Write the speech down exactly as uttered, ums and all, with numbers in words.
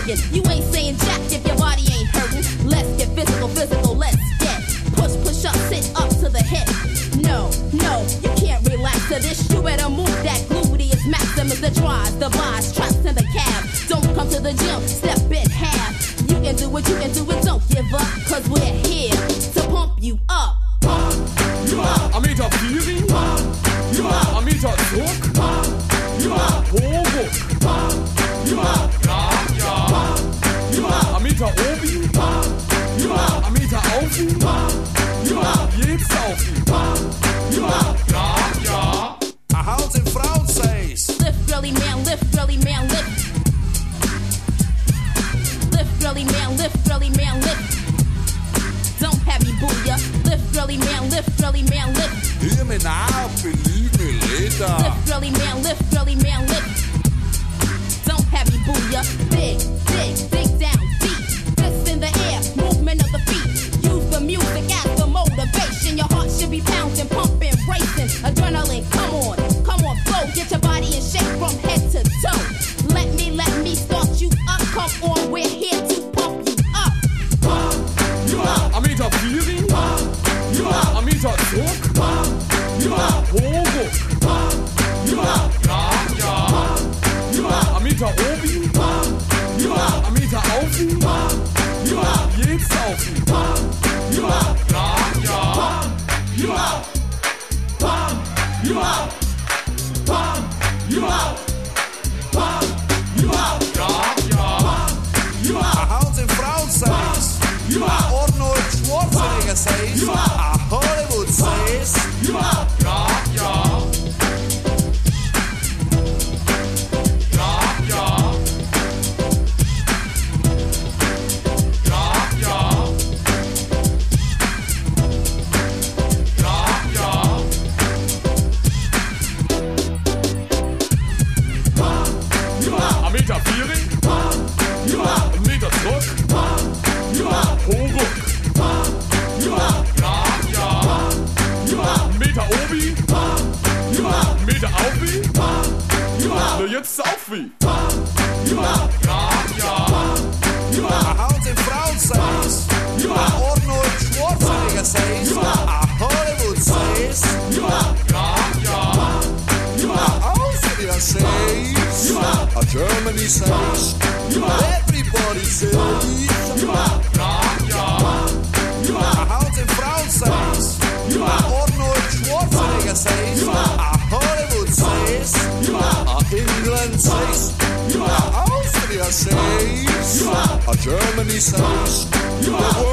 organ. You ain't saying jack if your body ain't hurting. Let's get physical, physical, let's get push, push up, sit up to the hip. No, no, you can't relax to this. You better move that gluteus maximus, the tries, the buys, traps in the cab. Don't come to the gym, step in half. You can do what you can do it, don't give up, cause we're here to pump you up. Pump you up. Amita Feeling, pump you up. Amita Druck, pump you up. Horuck, pump you up. Ja, ja. Pump you up. Amita Obi, pump you up. Amita Aufi, pump you up. Jetzt Aufi, pump you up. Ja, ja. I house in Frauenseis. Lift, girly man, lift, girly man, lift. Lift, girly man, lift, girly man, lift. Don't have me boo ya. Lift, girly man, lift, girly man, lift. Hear me now, believe me later. Lift, girly man, lift, girly man, lift. Don't have me boo ya. Big, big, dig down deep. Fist in the air, movement of the feet. Use the music as the motivation. Your heart should be pounding, pumping, racing. Adrenaline, come on, come on, flow. Get your body in shape from head to toe. Let me, let me start you up. Come on, we're here to pump you up. Pump you up. Amita Feeling, pump you up. Amita Druck, pump you up. Horuck, pump you up. Ja, ja. Pump you up. Amita Obi, pump you up. Amita Aufi, pump you up. Jetzt Aufi, pump you up. Ja, ja. Pump you up. Pump you up. Pump you up. Pump you up. Ja, ja. Pump you up. I house in Frauenseis. You up. Arnold Schwarzenegger says. You up. A Hollywood says. You up. Ja, ja. Ja, ja. Ja, ja. Ja, ja. Pump you up. Amita Feeling, pump you up. Amita Druck, pump you up. Horuck, pump you up. Ja, ja. Pump you up. Amita Obi, pump you up. Amita Aufi, pump you up. Na jetzt Aufi, pump you up. Ja, ja. Pump you I up. house in Frauenseis. You A up. Arnold Schwarzenegger says. You up. A Hollywood says. You up. Ja, ja. Pump you up. Austria says. You up. A Germany says. You up. Everybody says. You up. Ja, ja. You A up. house in Frauenseis. You A up. Arnold Schwarzenegger says. You up. A Hollywood says. You up. A England says. You up. Austria says. You up. A Germany says. You The up.